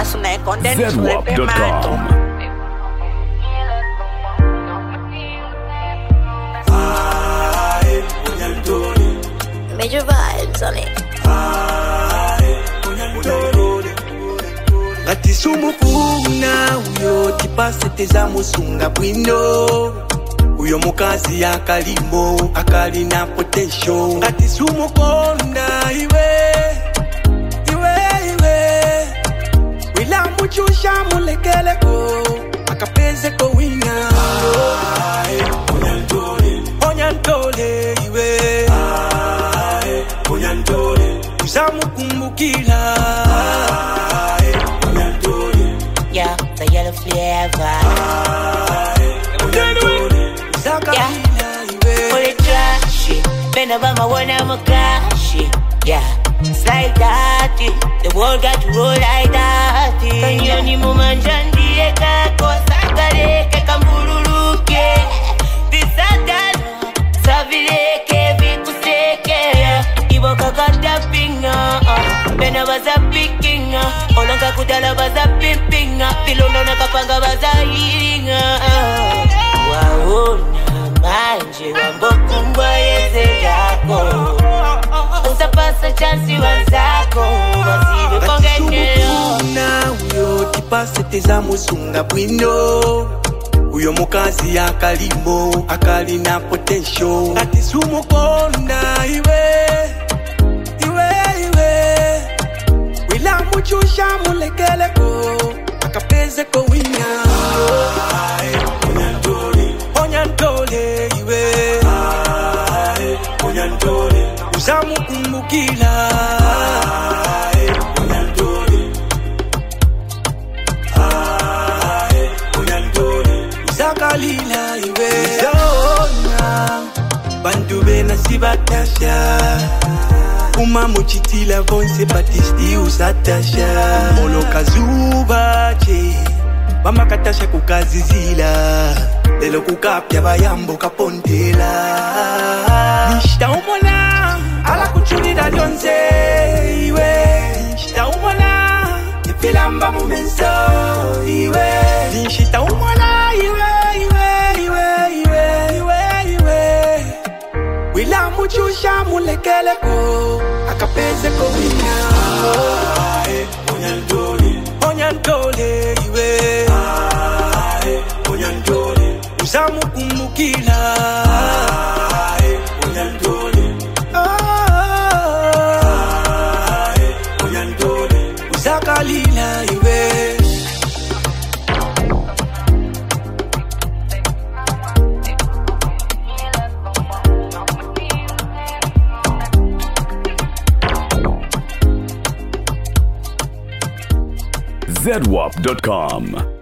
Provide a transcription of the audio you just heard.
ZWAP.com. Major vibes on it. Ngati sumufuna uyo tipase teza musunga bwino. Uyo mukazi akalimo akalina potential. Ngati sumukonda iwe wila muchusha mulekeleko akapezeko wina. Onyantole iwe uzamukumbukila. Yeah, the yellow flavor. Yeah, pull it trashy. Bend over my one, I'm a cashy. Yeah, it's like that. The world got to roll like that. Kanyoni mumanjandi kako sakareke kambururuke. Bisadano savileke vikuseke. Ibo kakata pinga. Bena baza pickinga. Olonga kudala baza pimpinga. Pilondo na kapanga baza hiringa. Waona manje wambokumbwa yeze yako. Utapasa chansi wazako. Wasiwe kongenyo. Na uyo tipase teza musunga bwino. Uyo mukazi akalimo akalina potential. Ngati sumukonda iwe wila muchusha mulekeleko akapezeko wina. Onyantole iwe uzamukumbukila. Uzakalila iwe zona bantu bena sibatasha. Uma muchitila vonse batisti usatasha. Molo kazuba che bama katasha kukazizila. Lelo kukapya bayambo kapontela. Nishta umona ala kuchulida lyonze iwe. Nishta umona nipilamba mumenso iwe. Nishta umona iwe wila muchusha mulekeleko akapezeko wina. Onyantole iwe uzamukumbukila. Uzakalila iwe. ZWAP.com.